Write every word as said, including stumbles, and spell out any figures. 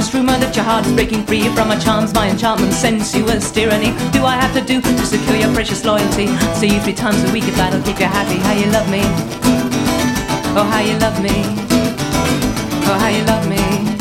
last rumour that your heart is breaking free from my charms, my enchantment, sensuous tyranny. Do I have to do to secure your precious loyalty? See you three times a week if that'll keep you happy. How you love me, oh how you love me, oh how you love me.